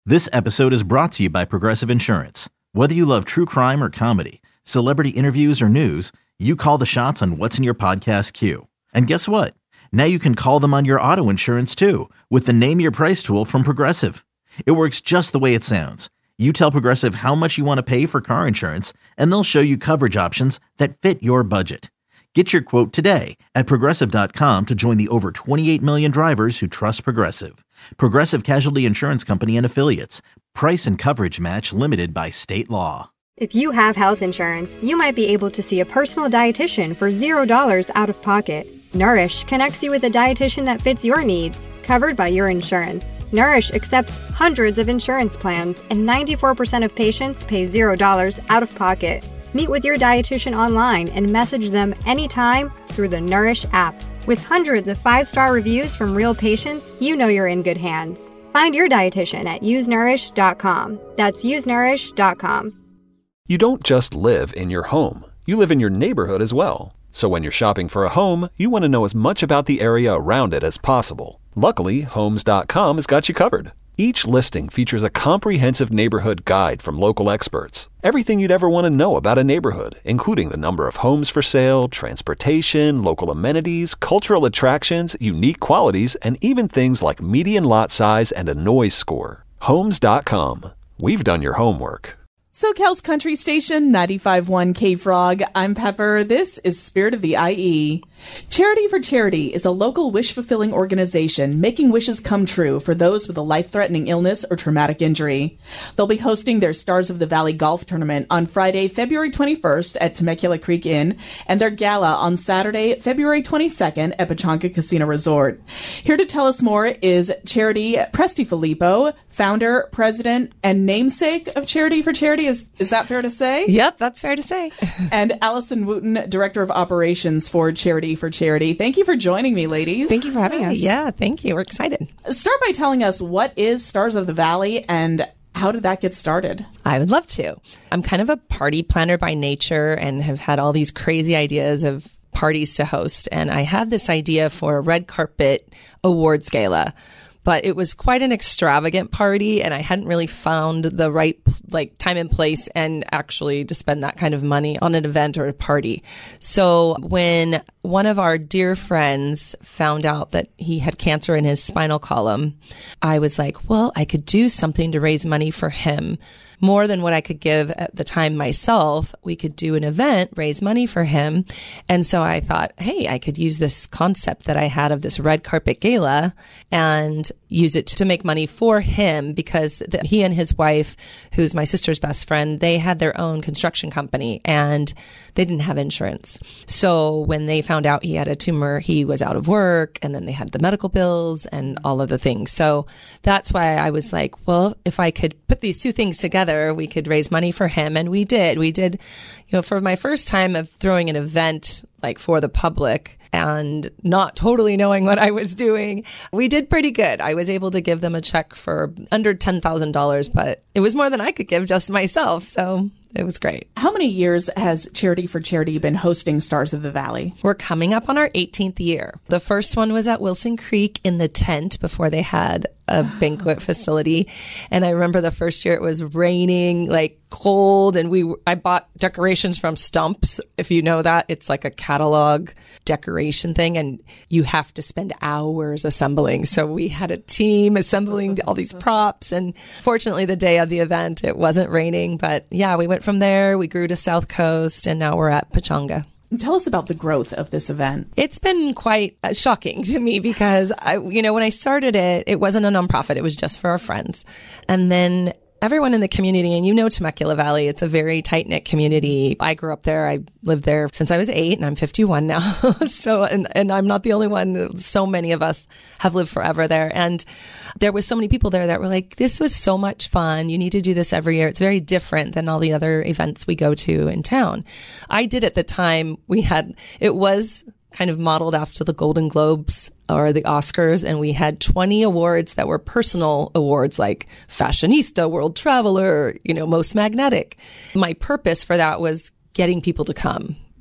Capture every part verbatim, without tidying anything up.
This episode is brought to you by Progressive Insurance. Whether you love true crime or comedy, celebrity interviews or news, you call the shots on what's in your podcast queue. And guess what? Now you can call them on your auto insurance too with the Name Your Price tool from Progressive. It works just the way it sounds. You tell Progressive how much you want to pay for car insurance, and they'll show you coverage options that fit your budget. Get your quote today at Progressive dot com to join the over twenty-eight million drivers who trust Progressive. Progressive Casualty Insurance Company and Affiliates. Price and coverage match limited by state law. If you have health insurance, you might be able to see a personal dietitian for zero dollars out of pocket. Nourish connects you with a dietitian that fits your needs, covered by your insurance. Nourish accepts hundreds of insurance plans, and ninety-four percent of patients pay zero dollars out of pocket. Meet with your dietitian online and message them anytime through the Nourish app. With hundreds of five-star reviews from real patients, you know you're in good hands. Find your dietitian at use nourish dot com. That's use nourish dot com. You don't just live in your home. You live in your neighborhood as well. So when you're shopping for a home, you want to know as much about the area around it as possible. Luckily, homes dot com has got you covered. Each listing features a comprehensive neighborhood guide from local experts. Everything you'd ever want to know about a neighborhood, including the number of homes for sale, transportation, local amenities, cultural attractions, unique qualities, and even things like median lot size and a noise score. homes dot com. We've done your homework. SoCal's Country Station, ninety-five point one K-Frog. I'm Pepper. This is Spirit of the I E. Charity for Charity is a local wish-fulfilling organization making wishes come true for those with a life-threatening illness or traumatic injury. They'll be hosting their Stars of the Valley Golf Tournament on Friday, February twenty-first at Temecula Creek Inn, and their gala on Saturday, February twenty-second at Pechanga Casino Resort. Here to tell us more is Charity Presti Filippo, founder, president, and namesake of Charity for Charity. Is, is that fair to say? Yep, that's fair to say. And Allison Wooten, Director of Operations for Charity for Charity. Thank you for joining me, ladies. Thank you for having us. Yeah, thank you. We're excited. Start by telling us, what is Stars of the Valley and how did that get started? I would love to. I'm kind of a party planner by nature and have had all these crazy ideas of parties to host. And I had this idea for a red carpet awards gala. But it was quite an extravagant party, and I hadn't really found the right like time and place and actually to spend that kind of money on an event or a party. So when one of our dear friends found out that he had cancer in his spinal column, I was like, well, I could do something to raise money for him. More than what I could give at the time myself, we could do an event, raise money for him. And so I thought, hey, I could use this concept that I had of this red carpet gala and use it to make money for him, because the, he and his wife, who's my sister's best friend, they had their own construction company and they didn't have insurance. So when they found out he had a tumor, he was out of work, and then they had the medical bills and all of the things. So that's why I was like, well, if I could put these two things together, we could raise money for him. And we did. We did, you know, for my first time of throwing an event like for the public and not totally knowing what I was doing, we did pretty good. I was able to give them a check for under ten thousand dollars, but it was more than I could give just myself. So it was great. How many years has Charity for Charity been hosting Stars of the Valley? We're coming up on our eighteenth year. The first one was at Wilson Creek in the tent before they had a banquet facility. And I remember the first year it was raining, like cold, and we I bought decorations from Stumps. If you know that, it's like a catalog decoration thing, and you have to spend hours assembling. So we had a team assembling all these props, and fortunately the day of the event it wasn't raining. But yeah, we went from there, we grew to South Coast, and now we're at Pechanga. Tell us about the growth of this event. It's been quite uh, shocking to me because, I, you know, when I started it, it wasn't a nonprofit. It was just for our friends. And then everyone in the community, and you know Temecula Valley, it's a very tight-knit community. I grew up there. I lived there since I was eight, and I'm fifty-one now. so, and, and I'm not the only one. So many of us have lived forever there. And there was so many people there that were like, this was so much fun. You need to do this every year. It's very different than all the other events we go to in town. I did at the time, we had, it was kind of modeled after the Golden Globes or the Oscars, and we had twenty awards that were personal awards like Fashionista, World Traveler, you know, Most Magnetic. My purpose for that was getting people to come,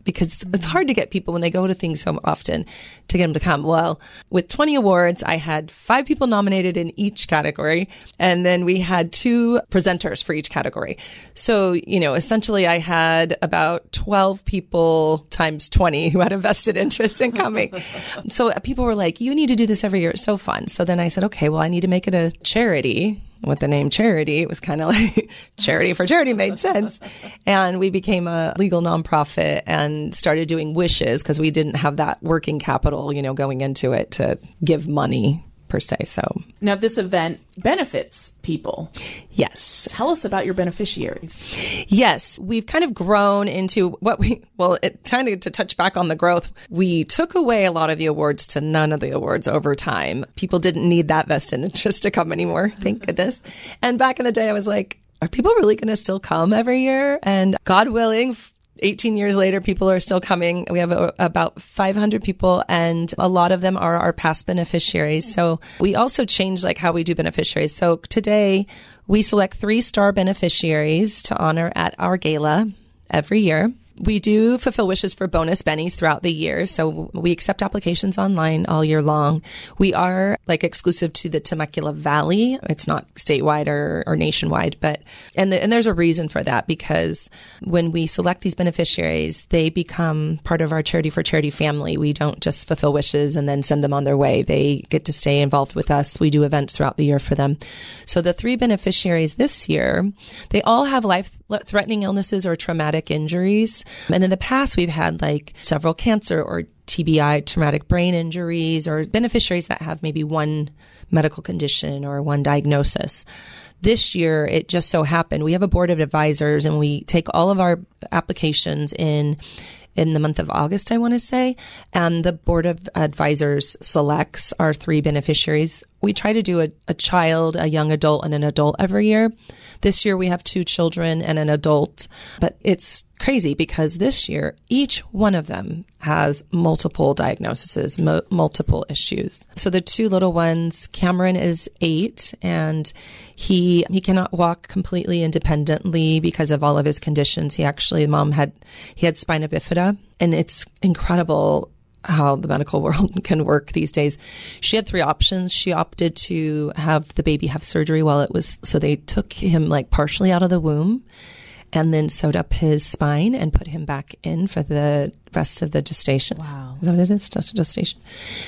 because it's hard to get people when they go to things so often to get them to come. Well, with twenty awards, I had five people nominated in each category, and then we had two presenters for each category. So, you know, essentially I had about twelve people times twenty who had a vested interest in coming. So people were like, you need to do this every year. It's so fun. So then I said, okay, well, I need to make it a charity. With the name charity, it was kind of like charity for charity made sense. And we became a legal nonprofit and started doing wishes because we didn't have that working capital, you know, going into it to give money per se. So now this event benefits people. Yes. Tell us about your beneficiaries. Yes. We've kind of grown into what we, well, it kind of to touch back on the growth, we took away a lot of the awards to none of the awards over time. People didn't need that vested interest to come anymore. Thank goodness. And back in the day, I was like, are people really going to still come every year? And God willing, eighteen years later, people are still coming. We have a, about five hundred people, and a lot of them are our past beneficiaries. So we also changed like how we do beneficiaries. So today we select three star beneficiaries to honor at our gala every year. We do fulfill wishes for bonus bennies throughout the year. So we accept applications online all year long. We are like exclusive to the Temecula Valley. It's not statewide or, or nationwide, but, and, the, and there's a reason for that, because when we select these beneficiaries, they become part of our Charity for Charity family. We don't just fulfill wishes and then send them on their way. They get to stay involved with us. We do events throughout the year for them. So the three beneficiaries this year, they all have life-threatening illnesses or traumatic injuries. And in the past, we've had like several cancer or T B I, traumatic brain injuries, or beneficiaries that have maybe one medical condition or one diagnosis. This year, it just so happened we have a board of advisors, and we take all of our applications in in the month of August, I want to say, and the board of advisors selects our three beneficiaries. We try to do a, a child, a young adult, and an adult every year. This year we have two children and an adult, but it's crazy because this year each one of them has multiple diagnoses, mo- multiple issues. So the two little ones, Cameron is eight, and he he cannot walk completely independently because of all of his conditions. He actually, mom had he had spina bifida, and it's incredible how the medical world can work these days. She had three options. She opted to have the baby have surgery while it was, so they took him like partially out of the womb and then sewed up his spine and put him back in for the rest of the gestation. Wow. Is that what it is? Just gestation.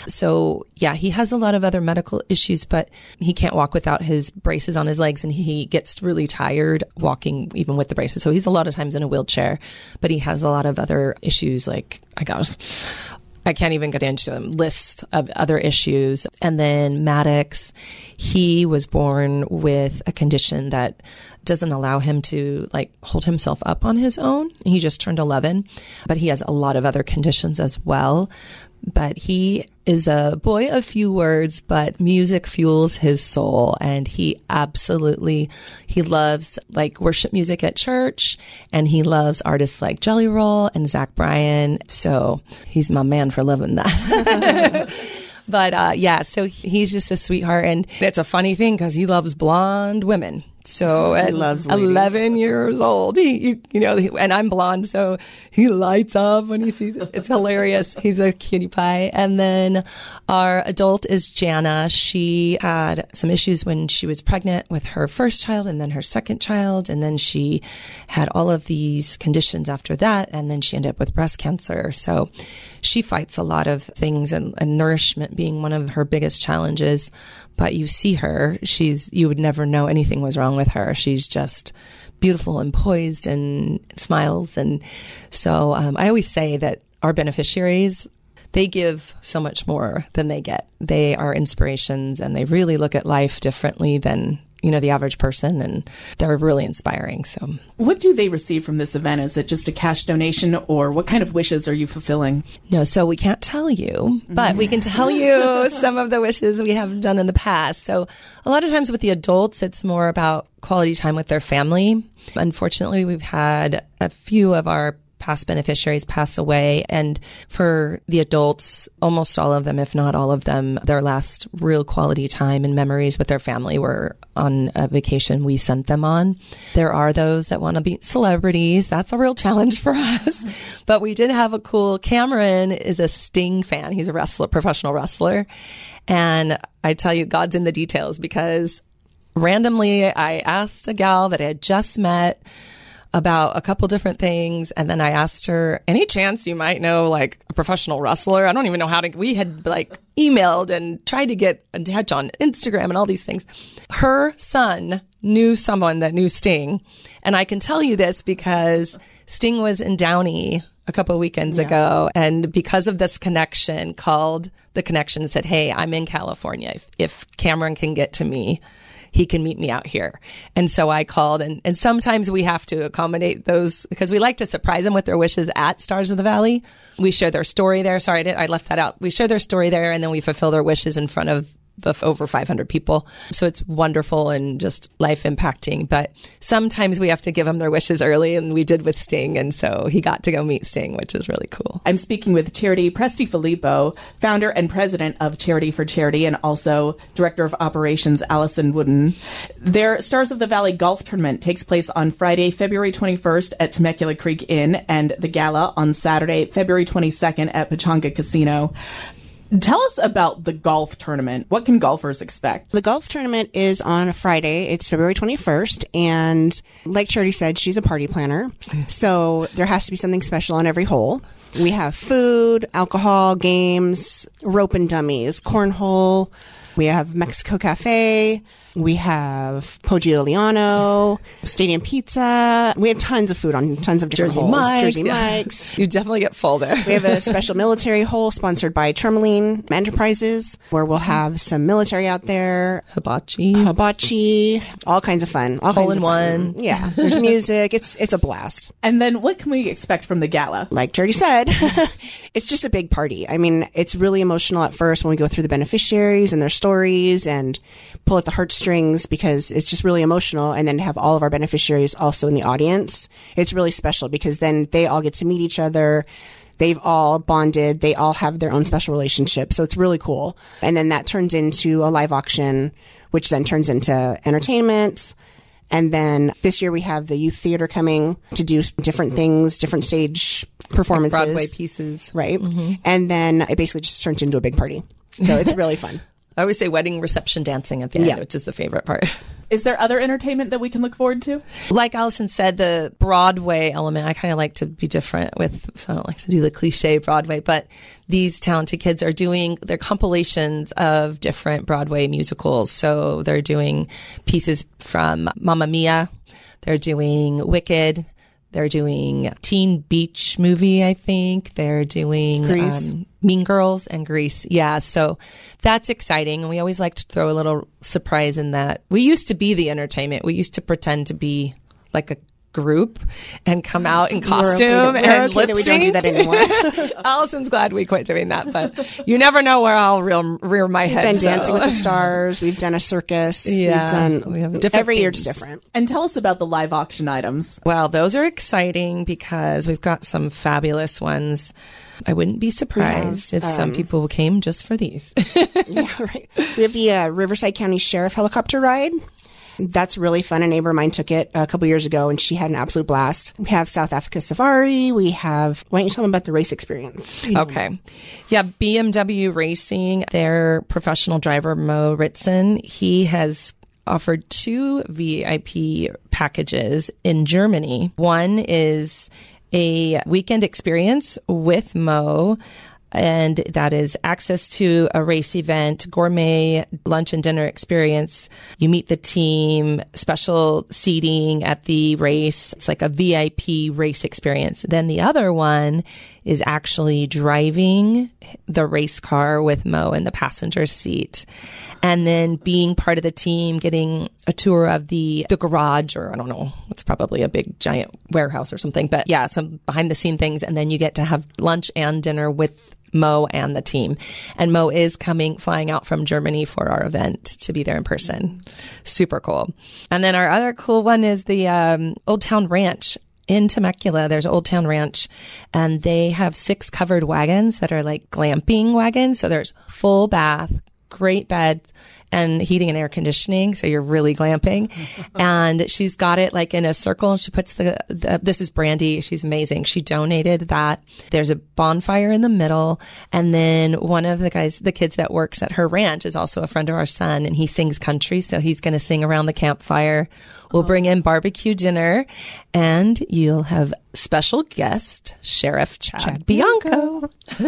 So yeah, he has a lot of other medical issues, but he can't walk without his braces on his legs, and he gets really tired walking even with the braces. So he's a lot of times in a wheelchair, but he has a lot of other issues like, I got I can't even get into a list of other issues. And then Maddox, he was born with a condition that doesn't allow him to like hold himself up on his own. He just turned eleven, but he has a lot of other conditions as well. But he is a boy of few words, but music fuels his soul. And he absolutely, he loves like worship music at church, and he loves artists like Jelly Roll and Zach Bryan. So he's my man for loving that. But uh, yeah, so he's just a sweetheart. And it's a funny thing because he loves blonde women. So at eleven years old, he, you, you know, and I'm blonde, so he lights up when he sees it. It's hilarious. He's a cutie pie. And then our adult is Jana. She had some issues when she was pregnant with her first child and then her second child. And then she had all of these conditions after that. And then she ended up with breast cancer. So she fights a lot of things, and, and nourishment being one of her biggest challenges. But you see her, she's, you would never know anything was wrong with her. She's just beautiful and poised and smiles. And so um, I always say that our beneficiaries, they give so much more than they get. They are inspirations, and they really look at life differently than, you know, the average person, and they're really inspiring. So what do they receive from this event? Is it just a cash donation, or what kind of wishes are you fulfilling? No, so we can't tell you, but we can tell you some of the wishes we have done in the past. So a lot of times with the adults, it's more about quality time with their family. Unfortunately, we've had a few of our past beneficiaries pass away. And for the adults, almost all of them, if not all of them, their last real quality time and memories with their family were on a vacation we sent them on. There are those that want to be celebrities. That's a real challenge for us. But we did have a cool, Cameron is a Sting fan. He's a wrestler, professional wrestler. And I tell you, God's in the details, because randomly I asked a gal that I had just met about a couple different things. And then I asked her, any chance you might know like a professional wrestler? I don't even know how to, we had like emailed and tried to get in touch on Instagram and all these things. Her son knew someone that knew Sting. And I can tell you this because Sting was in Downey a couple of weekends yeah. ago. And because of this connection, called the connection and said, hey, I'm in California. If, if Cameron can get to me, he can meet me out here. And so I called, and, and sometimes we have to accommodate those because we like to surprise them with their wishes at Stars of the Valley. We share their story there. Sorry, I, didn't, I left that out. We share their story there, and then we fulfill their wishes in front of the over five hundred people. So it's wonderful and just life impacting. But sometimes we have to give them their wishes early, and we did with Sting. And so he got to go meet Sting, which is really cool. I'm speaking with Charity Presti-Filippo, founder and president of Charity for Charity, and also director of operations, Allison Wooden. Their Stars of the Valley golf tournament takes place on Friday, February twenty-first at Temecula Creek Inn, and the gala on Saturday, February twenty-second at Pechanga Casino. Tell us about the golf tournament. What can golfers expect? The golf tournament is on a Friday. It's February twenty-first. And like Charity said, she's a party planner. So there has to be something special on every hole. We have food, alcohol, games, rope and dummies, cornhole. We have Mexico Cafe. We have Poggio Stadium Pizza. We have tons of food on tons of different Jersey holes. Mike's. Jersey Yeah. Mike's. You definitely get full there. We have a special military hole sponsored by Tourmaline Enterprises, where we'll have some military out there. Hibachi. Hibachi. All kinds of fun. All Hole kinds in of fun. one. Yeah. There's music. It's it's a blast. And then what can we expect from the gala? Like Jordy said, it's just a big party. I mean, it's really emotional at first when we go through the beneficiaries and their stories and pull at the heartstrings, because it's just really emotional. And then to have all of our beneficiaries also in the audience, it's really special because then they all get to meet each other. They've all bonded. They all have their own special relationship. So it's really cool. And then that turns into a live auction, which then turns into entertainment. And then this year we have the youth theater coming to do different things, different stage performances. Like Broadway pieces. Right. Mm-hmm. And then it basically just turns into a big party. So it's really fun. I always say wedding reception dancing at the end, Yeah. which is the favorite part. Is there other entertainment that we can look forward to? Like Allison said, the Broadway element, I kind of like to be different with, so I don't like to do the cliche Broadway, but these talented kids are doing their compilations of different Broadway musicals. So they're doing pieces from Mamma Mia. They're doing Wicked. They're doing Teen Beach Movie, I think. They're doing Grease. Um, Mean Girls and Grease. Yeah, so that's exciting. And we always like to throw a little surprise in that. We used to be the entertainment. We used to pretend to be like a group and come out in costume We're okay, and we're okay lip that we don't do sync. that anymore. Allison's glad we quit doing that, but you never know where I'll rear, rear my We've head. done so. Dancing with the Stars. We've done a circus. Yeah, We've done we have different every year themes. it's different. And tell us about the live auction items. Well, those are exciting because we've got some fabulous ones. I wouldn't be surprised have, if some um, people came just for these. Yeah, right. We have the uh, Riverside County Sheriff helicopter ride. That's really fun. A neighbor of mine took it a couple years ago, and she had an absolute blast. We have South Africa Safari. We have... Why don't you tell them about the race experience? Okay. Yeah, B M W Racing, their professional driver, Mo Ritson, he has offered two V I P packages in Germany. One is a weekend experience with Mo, and that is access to a race event, gourmet lunch and dinner experience. You meet the team, special seating at the race. It's like a V I P race experience. Then the other one is actually driving the race car with Mo in the passenger seat, and then being part of the team, getting a tour of the, the garage, or I don't know, it's probably a big giant warehouse or something. But yeah, some behind the scene things. And then you get to have lunch and dinner with Mo and the team. And Mo is coming, flying out from Germany for our event to be there in person. Super cool. And then our other cool one is the um, Old Town Ranch in Temecula, there's Old Town Ranch, and they have six covered wagons that are like glamping wagons. So there's full bath, great beds, and heating and air conditioning. So you're really glamping. And she's got it like in a circle, and she puts the, the, this is Brandy. She's amazing. She donated that. There's a bonfire in the middle. And then one of the guys, the kids that works at her ranch is also a friend of our son, and he sings country. So he's going to sing around the campfire. We'll bring in barbecue dinner, and you'll have special guest, Sheriff Chad, Chad Bianco.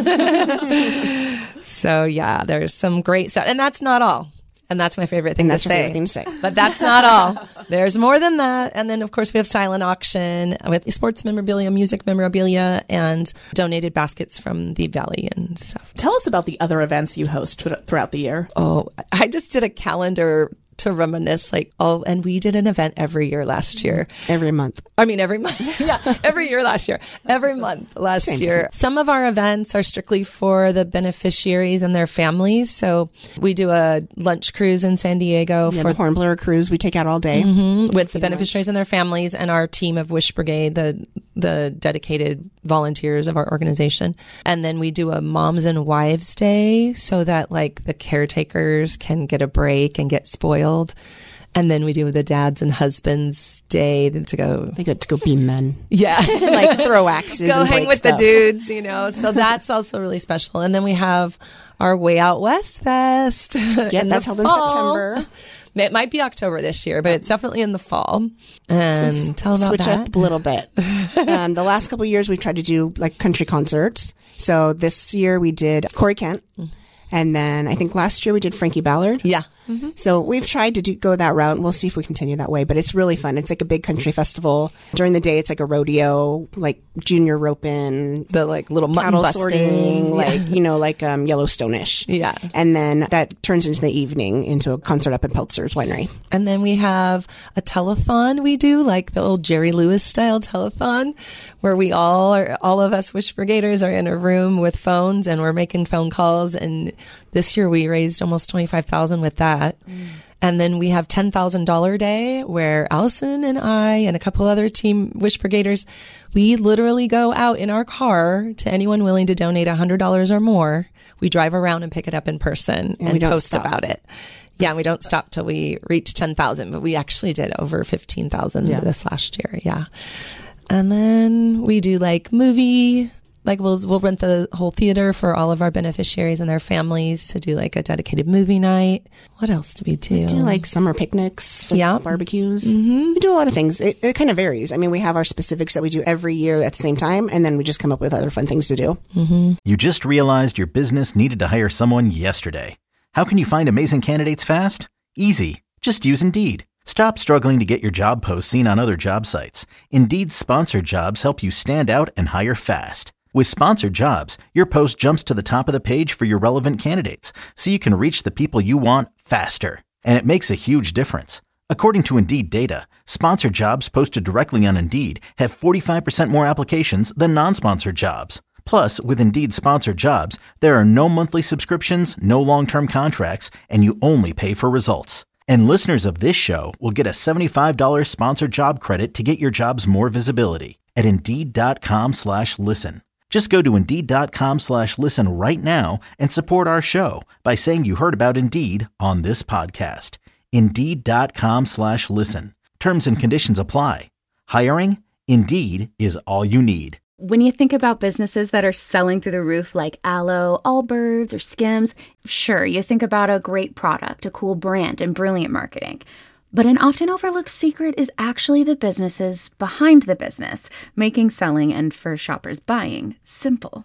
So yeah, there's some great stuff. And that's not all. And that's my favorite thing, to that's say. favorite thing to say. But that's not all. There's more than that. And then, of course, we have silent auction with sports memorabilia, music memorabilia, and donated baskets from the Valley and stuff. Tell us about the other events you host throughout the year. Oh, I just did a calendar to reminisce, like, oh, and we did an event every year last year. Every month. I mean, every month. Yeah, every year last year. Every month last Same year. Difference. Some of our events are strictly for the beneficiaries and their families. So we do a lunch cruise in San Diego. Yeah, for the Hornblower cruise we take out all day. Mm-hmm, with the beneficiaries and their families and our team of Wish Brigade, the the dedicated volunteers of our organization. And then we do a Moms and Wives Day so that like the caretakers can get a break and get spoiled. And then we do the Dads and Husbands Day to go. They get to go be men. Yeah. Like throw axes. Go and hang break with stuff. the dudes, you know. So that's also really special. And then we have our Way Out West Fest. Yeah, that's held in September. It might be October this year, but it's definitely in the fall. And so tell about switch that. up a little bit. um, the last couple of years, we've tried to do like country concerts. So this year we did Corey Kent. And then I think last year we did Frankie Ballard. Yeah. Mm-hmm. So we've tried to do, go that route, and we'll see if we continue that way. But it's really fun. It's like a big country festival. During the day, it's like a rodeo, like junior roping, the like little mutton cattle busting, sorting, yeah. like you know, like um, Yellowstone-ish. Yeah. And then that turns into the evening into a concert up at Peltzer's Winery. And then we have a telethon we do, like the old Jerry Lewis style telethon, where we all are, all of us Wish Brigaders are in a room with phones, and we're making phone calls. And this year we raised almost twenty-five thousand with that. Mm. And then we have ten thousand dollars day where Allison and I and a couple other team Wish Brigaders, we literally go out in our car to anyone willing to donate one hundred dollars or more. We drive around and pick it up in person and, and post stop. about it. Yeah, we don't stop till we reach ten thousand, but we actually did over fifteen thousand yeah. this last year. Yeah. And then we do like movie Like we'll we'll rent the whole theater for all of our beneficiaries and their families to do like a dedicated movie night. What else do we do? We do like summer picnics, like yeah, barbecues. Mm-hmm. We do a lot of things. It, it kind of varies. I mean, we have our specifics that we do every year at the same time, and then we just come up with other fun things to do. Mm-hmm. You just realized your business needed to hire someone yesterday. How can you find amazing candidates fast? Easy. Just use Indeed. Stop struggling to get your job posts seen on other job sites. Indeed's sponsored jobs help you stand out and hire fast. With sponsored jobs, your post jumps to the top of the page for your relevant candidates, so you can reach the people you want faster. And it makes a huge difference. According to Indeed data, sponsored jobs posted directly on Indeed have forty-five percent more applications than non-sponsored jobs. Plus, with Indeed sponsored jobs, there are no monthly subscriptions, no long-term contracts, and you only pay for results. And listeners of this show will get a seventy-five dollars sponsored job credit to get your jobs more visibility at Indeed.com slash listen. Just go to Indeed.com slash listen right now and support our show by saying you heard about Indeed on this podcast. Indeed.com slash listen. Terms and conditions apply. Hiring? Indeed is all you need. When you think about businesses that are selling through the roof like Aloe, Allbirds, or Skims, sure, you think about a great product, a cool brand, and brilliant marketing. But an often overlooked secret is actually the businesses behind the business, making selling and for shoppers buying simple.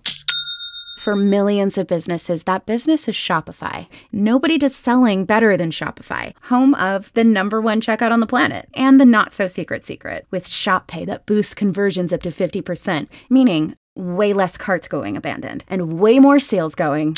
For millions of businesses, that business is Shopify. Nobody does selling better than Shopify, home of the number one checkout on the planet and the not-so-secret secret with Shop Pay that boosts conversions up to fifty percent, meaning way less carts going abandoned and way more sales going.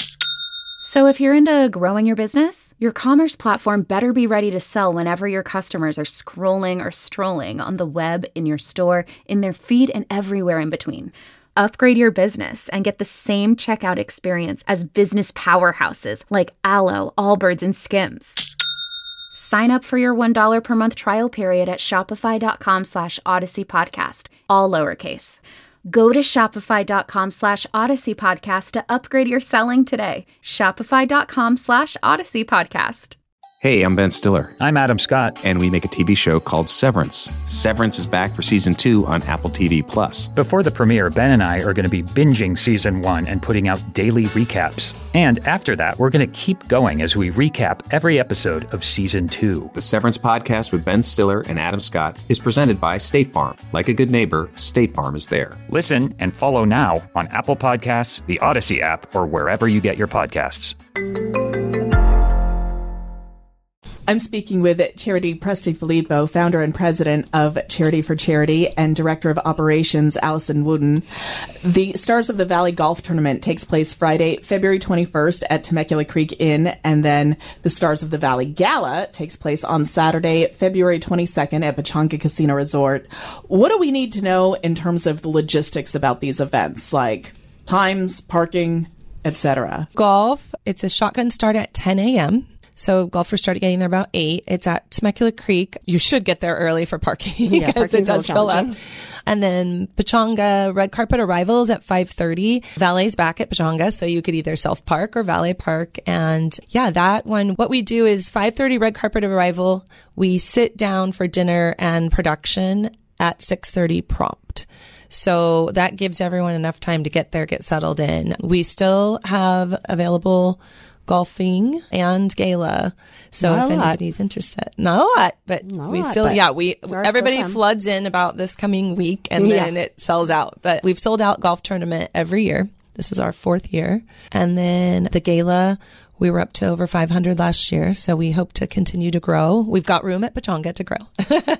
So if you're into growing your business, your commerce platform better be ready to sell whenever your customers are scrolling or strolling on the web, in your store, in their feed, and everywhere in between. Upgrade your business and get the same checkout experience as business powerhouses like Aloe, Allbirds, and Skims. Sign up for your one dollar per month trial period at shopify.com slash Odyssey Podcast, all lowercase. Go to shopify.com slash Odyssey Podcast to upgrade your selling today. Shopify.com slash Odyssey Podcast. Hey, I'm Ben Stiller. I'm Adam Scott. And we make a T V show called Severance. Severance is back for season two on Apple T V Plus. Before the premiere, Ben and I are going to be binging season one and putting out daily recaps. And after that, we're going to keep going as we recap every episode of season two. The Severance podcast with Ben Stiller and Adam Scott is presented by State Farm. Like a good neighbor, State Farm is there. Listen and follow now on Apple Podcasts, the Odyssey app, or wherever you get your podcasts. I'm speaking with Charity Presti-Filippo, founder and president of Charity for Charity, and director of operations, Allison Wooden. The Stars of the Valley Golf Tournament takes place Friday, February twenty-first at Temecula Creek Inn, and then the Stars of the Valley Gala takes place on Saturday, February twenty-second at Pechanga Casino Resort. What do we need to know in terms of the logistics about these events, like times, parking, et cetera? Golf, it's a shotgun start at ten a.m., so golfers start getting there about eight. It's at Temecula Creek. You should get there early for parking Yeah, because it does fill up. And then Pechanga red carpet arrivals at five thirty. Valet's back at Pechanga, so you could either self-park or valet park. And yeah, that one, what we do is five thirty red carpet arrival. We sit down for dinner and production at six thirty prompt. So that gives everyone enough time to get there, get settled in. We still have available golfing and gala. So Not if a lot. anybody's interested, not a lot, but Not a we lot, still, but yeah, we, there are everybody still some. floods in about this coming week and Yeah. then it sells out. But we've sold out golf tournament every year. This is our fourth year. And then the gala, we were up to over five hundred last year. So we hope to continue to grow. We've got room at Pechanga to grow.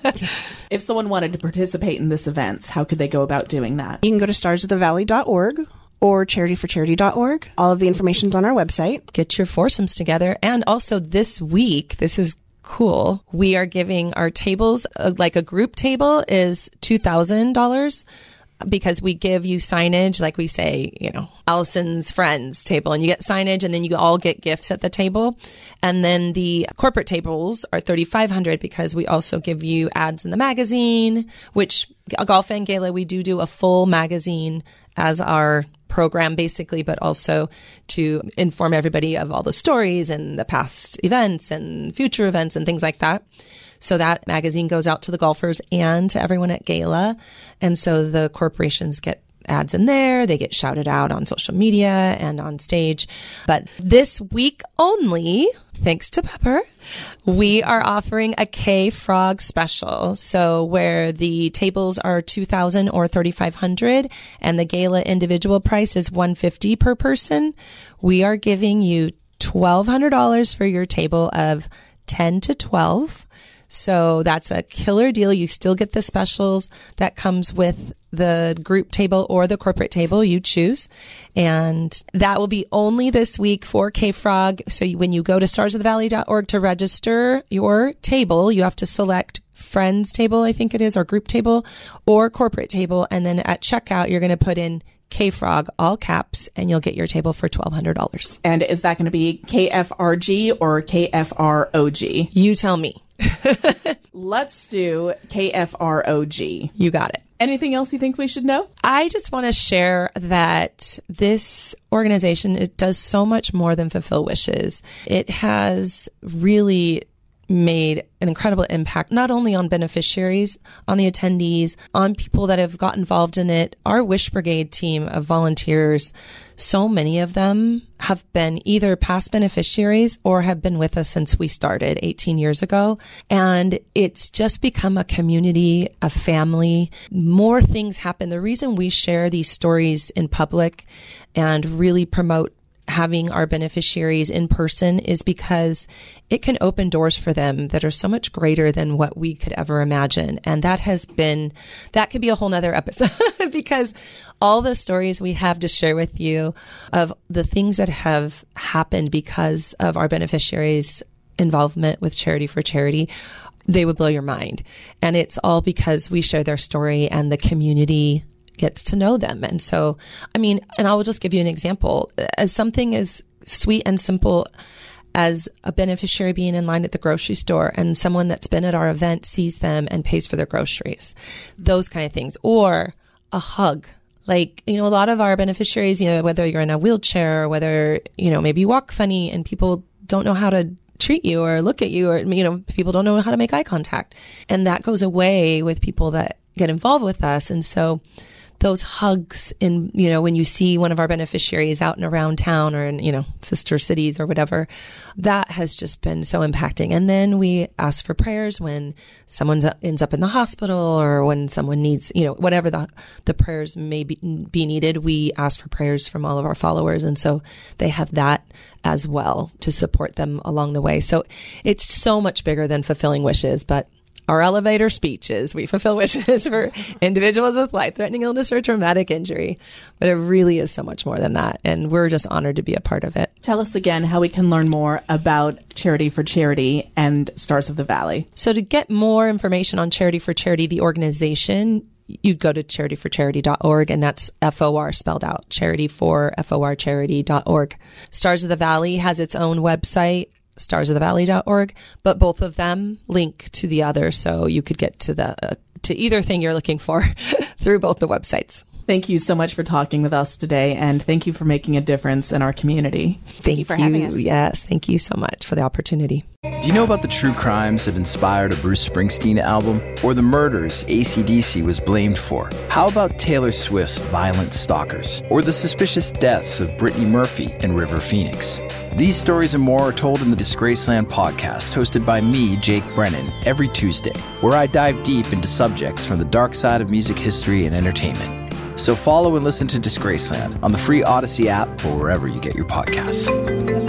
If someone wanted to participate in this event, how could they go about doing that? You can go to stars of the valley dot org or charity for charity dot org. All of the information's on our website. Get your foursomes together. And also this week, this is cool. We are giving our tables, uh, like a group table is two thousand dollars. Because we give you signage, like we say, you know, Allison's friends table, and you get signage and then you all get gifts at the table. And then the corporate tables are thirty-five hundred because we also give you ads in the magazine, which Golf and Gala, we do do a full magazine as our program basically, but also to inform everybody of all the stories and the past events and future events and things like that. So that magazine goes out to the golfers and to everyone at Gala. And so the corporations get ads in there. They get shouted out on social media and on stage. But this week only, thanks to Pepper, we are offering a K-Frog special. So where the tables are two thousand dollars or thirty-five hundred dollars and the Gala individual price is one hundred fifty dollars per person, we are giving you twelve hundred dollars for your table of ten to twelve. So that's a killer deal. You still get the specials that comes with the group table or the corporate table, you choose. And that will be only this week for K-Frog. So you, when you go to stars of the valley dot org to register your table, you have to select friends table, I think it is, or group table or corporate table. And then at checkout, you're going to put in K-Frog, all caps, and you'll get your table for twelve hundred dollars. And is that going to be K F R G or K F R O G? You tell me. Let's do K F R O G. You got it. Anything else you think we should know? I just want to share that this organization, it does so much more than fulfill wishes. It has really made an incredible impact, not only on beneficiaries, on the attendees, on people that have got involved in it. Our Wish Brigade team of volunteers, so many of them have been either past beneficiaries or have been with us since we started eighteen years ago. And it's just become a community, a family. More things happen. The reason we share these stories in public and really promote having our beneficiaries in person is because it can open doors for them that are so much greater than what we could ever imagine. And that has been, that could be a whole nother episode because all the stories we have to share with you of the things that have happened because of our beneficiaries' involvement with Charity for Charity, they would blow your mind. And it's all because we share their story and the community gets to know them. And so, I mean, and I will just give you an example. As something as sweet and simple as a beneficiary being in line at the grocery store and someone that's been at our event sees them and pays for their groceries, those kind of things, or a hug. Like, you know, a lot of our beneficiaries, you know, whether you're in a wheelchair or whether, you know, maybe you walk funny and people don't know how to treat you or look at you, or, you know, people don't know how to make eye contact. And that goes away with people that get involved with us. And so those hugs in, you know, when you see one of our beneficiaries out and around town or in, you know, sister cities or whatever, that has just been so impacting. And then we ask for prayers when someone ends up in the hospital or when someone needs, you know, whatever the, the prayers may be, be needed, we ask for prayers from all of our followers. And so they have that as well to support them along the way. So it's so much bigger than fulfilling wishes, but our elevator speech is we fulfill wishes for individuals with life-threatening illness or traumatic injury. But it really is so much more than that. And we're just honored to be a part of it. Tell us again how we can learn more about Charity for Charity and Stars of the Valley. So to get more information on Charity for Charity, the organization, you go to charity for charity dot org, and that's F O R spelled out, charity for F O R charity dot org. Stars of the Valley has its own website, stars of the valley dot org, but both of them link to the other, so you could get to the uh, to either thing you're looking for through both the websites. Thank you so much for talking with us today, and thank you for making a difference in our community. Thank, thank you for having us. Yes, thank you so much for the opportunity. Do you know about the true crimes that inspired a Bruce Springsteen album? Or the murders A C D C was blamed for? How about Taylor Swift's Violent Stalkers? Or the suspicious deaths of Brittany Murphy and River Phoenix? These stories and more are told in the Disgraceland podcast, hosted by me, Jake Brennan, every Tuesday, where I dive deep into subjects from the dark side of music history and entertainment. So follow and listen to Disgraceland on the free Odyssey app or wherever you get your podcasts.